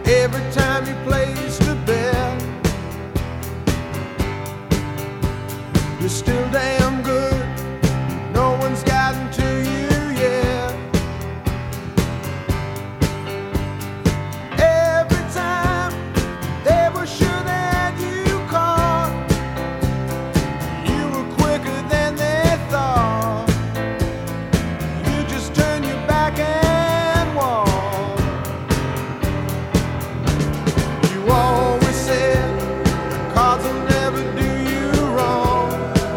every time you place the bet. You're still damn good, no one's gotten to you yet. Every time they were sure that you caught, you were quicker than they thought. You just turned your back and walked. You always said the cards will never do you wrong.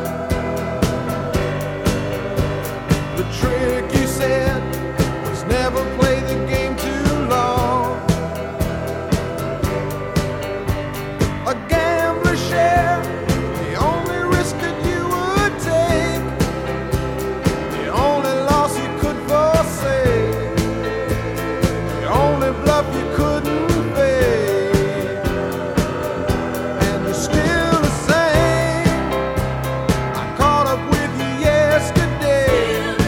The trick, you said, was never play the game too long. A gambler's share, the only risk that you would take, the only loss you could forsake, the only bluff you couldn't fake. And you're still the same. I caught up with you yesterday,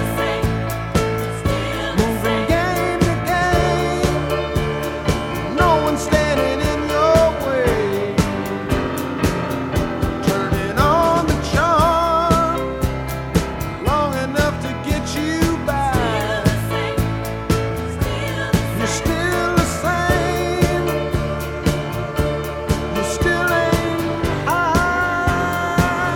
moving game to game. No one's standing in your way. Turning on the charm long enough to get you back. You're still the same. You still ain't high.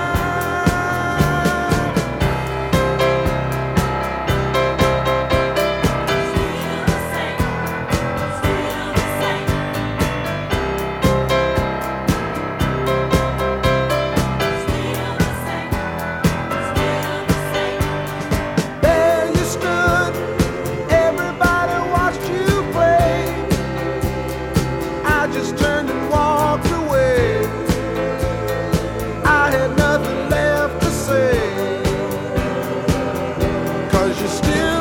There you stood, everybody watched you play. I just turned and walked away. I had nothing left to say, 'cause you're still